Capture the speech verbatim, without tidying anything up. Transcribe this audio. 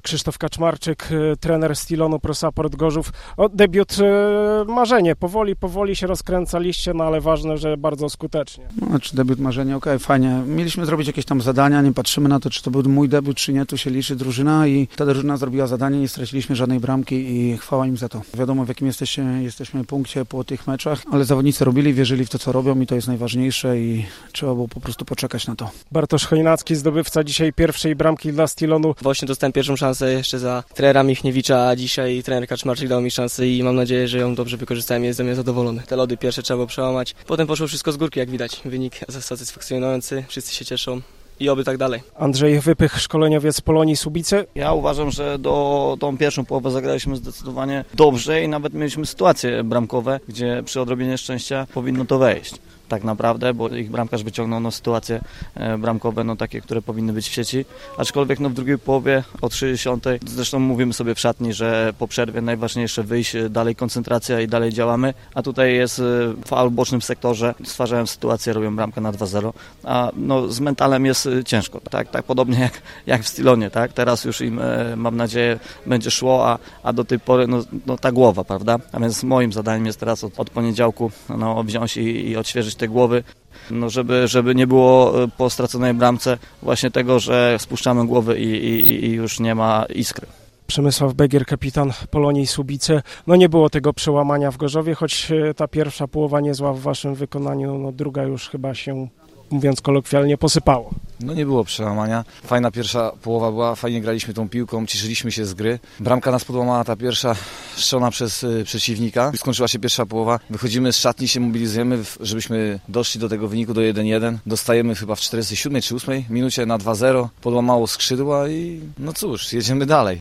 Krzysztof Kaczmarczyk, trener Stilonu Pro Support Gorzów. O, debiut e, marzenie, powoli, powoli się rozkręcaliście, no ale ważne, że bardzo skutecznie. No, znaczy debiut marzenie, okej, okay, fajnie. Mieliśmy zrobić jakieś tam zadania, nie patrzymy na to, czy to był mój debiut, czy nie, tu się liczy drużyna i ta drużyna zrobiła zadanie, nie straciliśmy żadnej bramki i chwała im za to. Wiadomo, w jakim jesteśmy, jesteśmy punkcie po tych meczach, ale zawodnicy robili, wierzyli w to, co robią i to jest najważniejsze i trzeba było po prostu poczekać na to. Bartosz Chojnacki, zdobywca dzisiaj pierwszej bramki dla Stilonu. Właśnie dostałem pierwszą szansę jeszcze za trenera Michniewicza, a dzisiaj trener Kaczmarczyk dał mi szansę i mam nadzieję, że ją dobrze wykorzystałem i jestem ja zadowolony. Te lody pierwsze trzeba było przełamać, potem poszło wszystko z górki, jak widać. Wynik satysfakcjonujący, wszyscy się cieszą. I oby tak dalej. Andrzej Wypych, szkoleniowiec Polonii Słubice. Ja uważam, że do tą pierwszą połowę zagraliśmy zdecydowanie dobrze i nawet mieliśmy sytuacje bramkowe, gdzie przy odrobinie szczęścia powinno to wejść. Tak naprawdę, bo ich bramkarz wyciągnął no, sytuacje e, bramkowe, no takie, które powinny być w sieci. Aczkolwiek no, w drugiej połowie od sześćdziesiątej, zresztą mówimy sobie w szatni, że po przerwie najważniejsze wyjść, dalej koncentracja i dalej działamy, a tutaj jest e, faul w bocznym sektorze, stwarzają sytuację, robią bramkę na dwa zero, a no, z mentalem jest e, ciężko, tak, tak podobnie jak, jak w Stilonie, tak, teraz już im e, mam nadzieję będzie szło, a, a do tej pory no, no ta głowa, prawda, a więc moim zadaniem jest teraz od, od poniedziałku no, wziąć i, i odświeżyć te głowy, no żeby, żeby nie było po straconej bramce właśnie tego, że spuszczamy głowy i, i, i już nie ma iskry. Przemysław Begier, kapitan Polonii Słubice. No nie było tego przełamania w Gorzowie, choć ta pierwsza połowa niezła w waszym wykonaniu, no druga już chyba się, mówiąc kolokwialnie, posypało. No nie było przełamania. Fajna pierwsza połowa była, fajnie graliśmy tą piłką, cieszyliśmy się z gry. Bramka nas podłamała, ta pierwsza strzelona przez y, przeciwnika. Skończyła się pierwsza połowa. Wychodzimy z szatni, się mobilizujemy, żebyśmy doszli do tego wyniku do jeden jeden. Dostajemy chyba w czterdziestej siódmej czy ósmej minucie na dwa zero. Podłamało skrzydła i no cóż, jedziemy dalej.